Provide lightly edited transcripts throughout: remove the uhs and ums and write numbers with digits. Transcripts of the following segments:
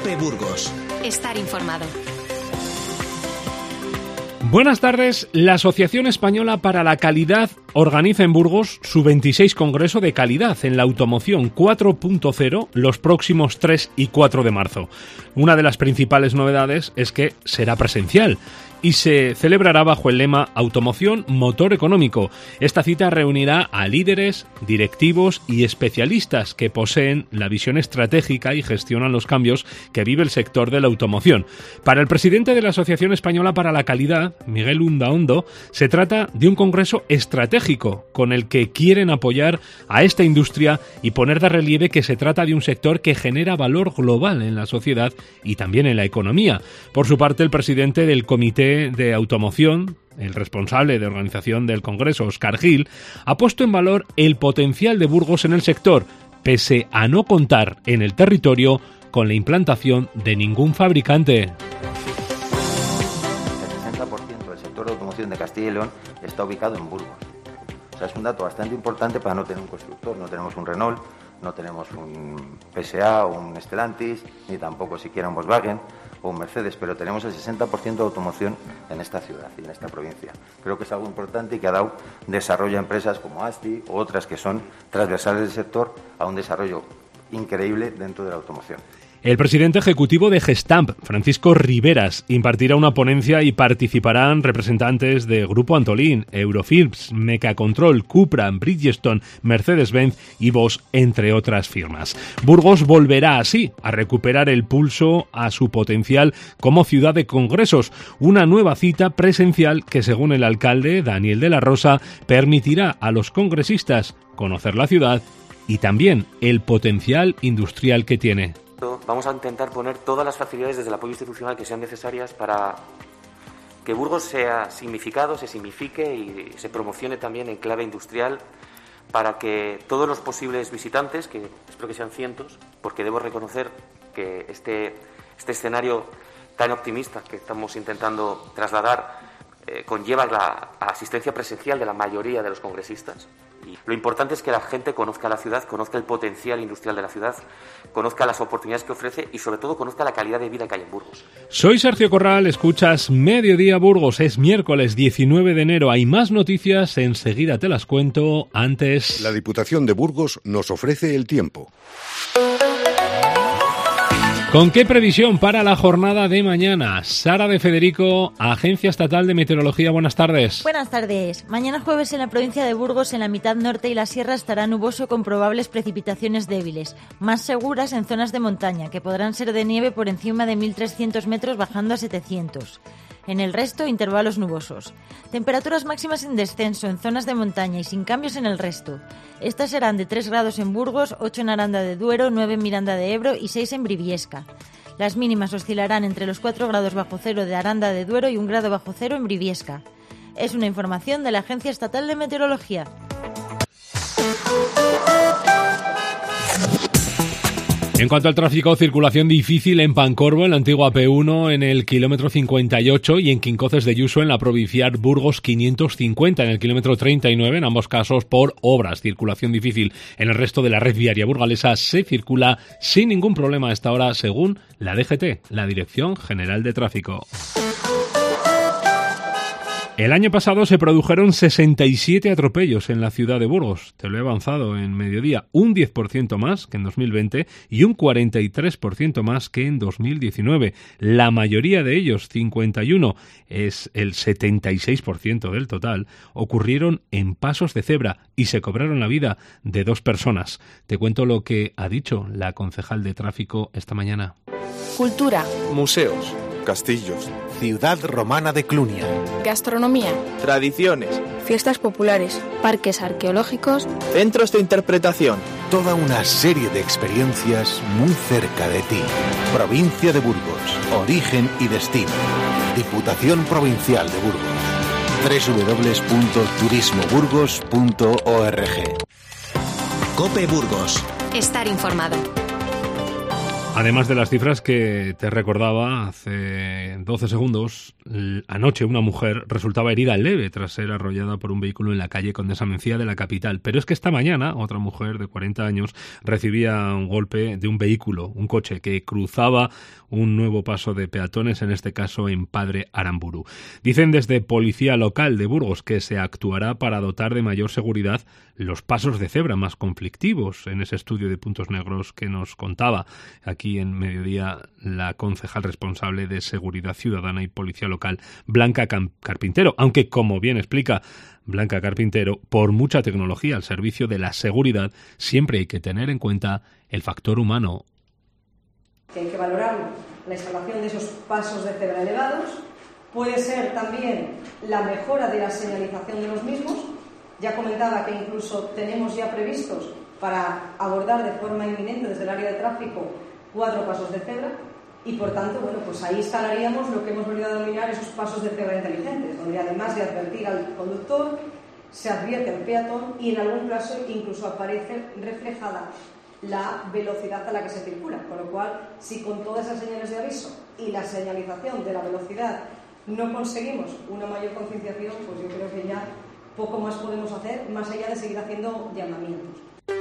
COPE Burgos. Estar informado. Buenas tardes. La Asociación Española para la Calidad organiza en Burgos su 26 Congreso de Calidad en la Automoción 4.0 los próximos 3 y 4 de marzo. Una de las principales novedades es que será presencial y se celebrará bajo el lema Automoción Motor Económico. Esta cita reunirá a líderes, directivos y especialistas que poseen la visión estratégica y gestionan los cambios que vive el sector de la automoción. Para el presidente de la Asociación Española para la Calidad, Miguel Undaondo, se trata de un congreso estratégico con el que quieren apoyar a esta industria y poner de relieve que se trata de un sector que genera valor global en la sociedad y también en la economía. Por su parte, el presidente del Comité de Automoción, el responsable de organización del Congreso, Óscar Gil, ha puesto en valor el potencial de Burgos en el sector, pese a no contar en el territorio con la implantación de ningún fabricante. El 60% del sector de automoción de Castilla y León está ubicado en Burgos. O sea, es un dato bastante importante para no tener un constructor. No tenemos un Renault, no tenemos un PSA o un Stellantis, ni tampoco siquiera un Volkswagen o un Mercedes, pero tenemos el 60% de automoción en esta ciudad y en esta provincia. Creo que es algo importante y que ha dado desarrollo a empresas como Asti u otras que son transversales del sector a un desarrollo increíble dentro de la automoción. El presidente ejecutivo de Gestamp, Francisco Riveras, impartirá una ponencia y participarán representantes de Grupo Antolín, Eurofilms, Mecacontrol, Cupra, Bridgestone, Mercedes-Benz y Bosch, entre otras firmas. Burgos volverá así a recuperar el pulso a su potencial como ciudad de congresos, una nueva cita presencial que, según el alcalde Daniel de la Rosa, permitirá a los congresistas conocer la ciudad y también el potencial industrial que tiene. Vamos a intentar poner todas las facilidades desde el apoyo institucional que sean necesarias para que Burgos sea significado, se signifique y se promocione también en clave industrial, para que todos los posibles visitantes, que espero que sean cientos, porque debo reconocer que este escenario tan optimista que estamos intentando trasladar conlleva la asistencia presencial de la mayoría de los congresistas. Y lo importante es que la gente conozca la ciudad, conozca el potencial industrial de la ciudad, conozca las oportunidades que ofrece y, sobre todo, conozca la calidad de vida que hay en Burgos. Soy Sergio Corral, escuchas Mediodía Burgos. Es miércoles 19 de enero. Hay más noticias, enseguida te las cuento. Antes, la Diputación de Burgos nos ofrece el tiempo. ¿Con qué previsión para la jornada de mañana? Sara de Federico, Agencia Estatal de Meteorología, buenas tardes. Buenas tardes. Mañana jueves en la provincia de Burgos, en la mitad norte y la sierra, estará nuboso con probables precipitaciones débiles, más seguras en zonas de montaña, que podrán ser de nieve por encima de 1.300 metros bajando a 700. En el resto, intervalos nubosos. Temperaturas máximas en descenso en zonas de montaña y sin cambios en el resto. Estas serán de 3 grados en Burgos, 8 en Aranda de Duero, 9 en Miranda de Ebro y 6 en Briviesca. Las mínimas oscilarán entre los 4 grados bajo cero de Aranda de Duero y 1 grado bajo cero en Briviesca. Es una información de la Agencia Estatal de Meteorología. En cuanto al tráfico, circulación difícil en Pancorbo, en la antigua P1, en el kilómetro 58 y en Quincoces de Yuso, en la provincial Burgos 550, en el kilómetro 39, en ambos casos por obras. Circulación difícil en el resto de la red viaria burgalesa, se circula sin ningún problema a esta hora, según la DGT, la Dirección General de Tráfico. El año pasado se produjeron 67 atropellos en la ciudad de Burgos. Te lo he avanzado en mediodía. Un 10% más que en 2020 y un 43% más que en 2019. La mayoría de ellos, 51, es el 76% del total, ocurrieron en pasos de cebra y se cobraron la vida de 2 personas. Te cuento lo que ha dicho la concejal de tráfico esta mañana. Cultura. Museos. Castillos. Ciudad romana de Clunia. Gastronomía. Tradiciones. Fiestas populares. Parques arqueológicos. Centros de interpretación. Toda una serie de experiencias muy cerca de ti. Provincia de Burgos. Origen y destino. Diputación Provincial de Burgos. www.turismoburgos.org. COPE Burgos. Estar informado. Además de las cifras que te recordaba hace 12 segundos, anoche una mujer resultaba herida leve tras ser arrollada por un vehículo en la calle Condesa Mencía de la capital. Pero es que esta mañana otra mujer de 40 años recibía un golpe de un vehículo, un coche que cruzaba un nuevo paso de peatones, en este caso en Padre Aramburu. Dicen desde Policía Local de Burgos que se actuará para dotar de mayor seguridad los pasos de cebra más conflictivos, en ese estudio de puntos negros que nos contaba aquí en Mediodía la concejal responsable de Seguridad Ciudadana y Policía Local, Blanca Carpintero, aunque, como bien explica Blanca Carpintero, por mucha tecnología al servicio de la seguridad, siempre hay que tener en cuenta el factor humano. Que hay que valorar la instalación de esos pasos de cebra elevados, puede ser también la mejora de la señalización de los mismos. Ya comentaba que incluso tenemos ya previstos para abordar de forma inminente desde el área de tráfico 4 pasos de cebra y, por tanto, bueno, pues ahí instalaríamos lo que hemos venido a denominar esos pasos de cebra inteligentes, donde además de advertir al conductor, se advierte al peatón y en algún caso incluso aparece reflejada la velocidad a la que se circula, con lo cual, si con todas esas señales de aviso y la señalización de la velocidad no conseguimos una mayor concienciación, pues yo creo que ya poco más podemos hacer, más allá de seguir haciendo llamamientos.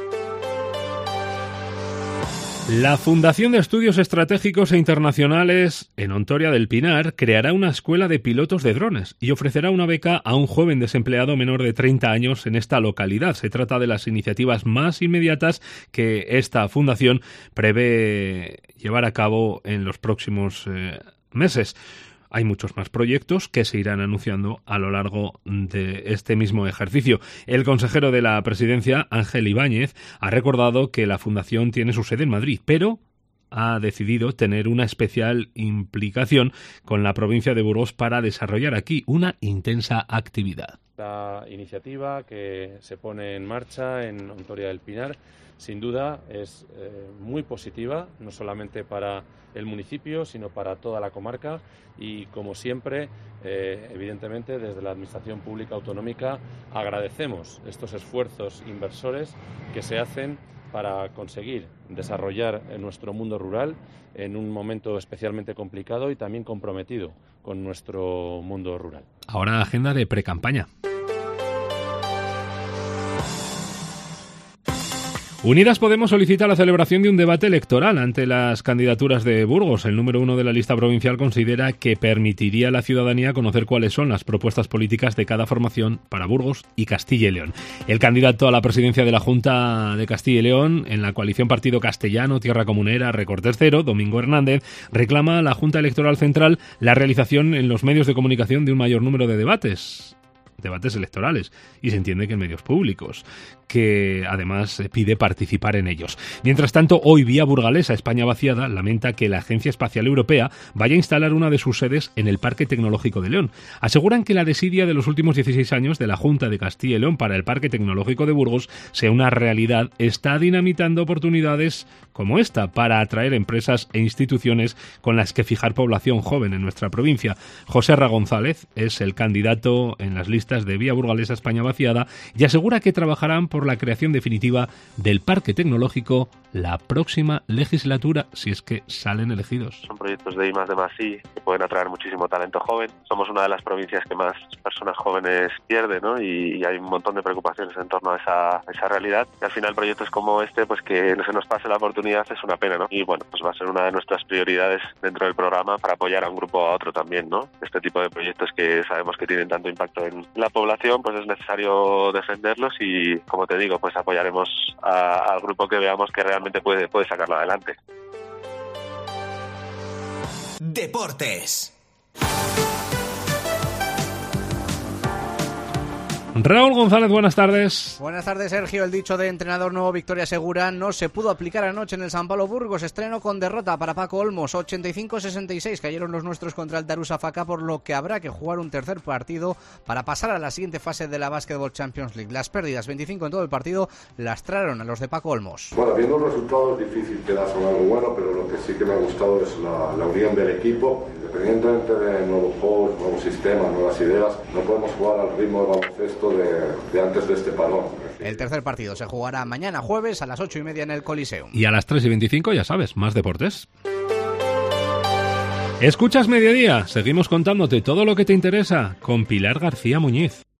La Fundación de Estudios Estratégicos e Internacionales en Ontoria del Pinar creará una escuela de pilotos de drones y ofrecerá una beca a un joven desempleado menor de 30 años en esta localidad. Se trata de las iniciativas más inmediatas que esta fundación prevé llevar a cabo en los próximos meses. Hay muchos más proyectos que se irán anunciando a lo largo de este mismo ejercicio. El consejero de la Presidencia, Ángel Ibáñez, ha recordado que la Fundación tiene su sede en Madrid, pero ha decidido tener una especial implicación con la provincia de Burgos para desarrollar aquí una intensa actividad. La iniciativa que se pone en marcha en Ontoria del Pinar, sin duda, es muy positiva, no solamente para el municipio, sino para toda la comarca y, como siempre, evidentemente, desde la Administración Pública Autonómica agradecemos estos esfuerzos inversores que se hacen para conseguir desarrollar nuestro mundo rural en un momento especialmente complicado y también comprometido con nuestro mundo rural. Ahora agenda de precampaña. Unidas Podemos solicita la celebración de un debate electoral ante las candidaturas de Burgos. El número 1 de la lista provincial considera que permitiría a la ciudadanía conocer cuáles son las propuestas políticas de cada formación para Burgos y Castilla y León. El candidato a la presidencia de la Junta de Castilla y León en la coalición Partido Castellano, Tierra Comunera, Recortes Cero, Domingo Hernández, reclama a la Junta Electoral Central la realización en los medios de comunicación de un mayor número de debates electorales, y se entiende que en medios públicos, que además pide participar en ellos. Mientras tanto, hoy Vía Burgalesa, España Vaciada, lamenta que la Agencia Espacial Europea vaya a instalar una de sus sedes en el Parque Tecnológico de León. Aseguran que la desidia de los últimos 16 años de la Junta de Castilla y León para el Parque Tecnológico de Burgos sea una realidad, está dinamitando oportunidades como esta para atraer empresas e instituciones con las que fijar población joven en nuestra provincia. José R. González es el candidato en las listas de Vía Burgalesa, España Vaciada, y asegura que trabajarán por la creación definitiva del Parque Tecnológico la próxima legislatura, si es que salen elegidos. Son proyectos de I+D+I que pueden atraer muchísimo talento joven. Somos una de las provincias que más personas jóvenes pierde, ¿no? Y hay un montón de preocupaciones en torno a esa realidad. Y al final proyectos como este, pues que no se nos pase la oportunidad es una pena, ¿no? Y bueno, pues va a ser una de nuestras prioridades dentro del programa para apoyar a un grupo o a otro también, ¿no? Este tipo de proyectos que sabemos que tienen tanto impacto en la población, pues es necesario defenderlos y, como te digo, pues apoyaremos al grupo que veamos que realmente puede sacarlo adelante. Deportes. Raúl González, buenas tardes. Buenas tardes, Sergio. El dicho de entrenador nuevo Victoria Segura no se pudo aplicar anoche en el San Pablo Burgos. Estreno con derrota para Paco Olmos, 85-66. Cayeron los nuestros contra el Darusafaka, por lo que habrá que jugar un tercer partido para pasar a la siguiente fase de la Basketball Champions League. Las pérdidas, 25 en todo el partido, lastraron a los de Paco Olmos. Bueno, viendo el resultado es difícil quedar con algo bueno, pero lo que sí que me ha gustado es la unión del equipo. Independientemente de nuevos juegos, nuevos sistemas, nuevas ideas, no podemos jugar al ritmo de baloncesto de antes de este parón. El tercer partido se jugará mañana jueves a las 8:30 en el Coliseum. Y a las 3:25, ya sabes, más deportes. Escuchas Mediodía, seguimos contándote todo lo que te interesa con Pilar García Muñiz.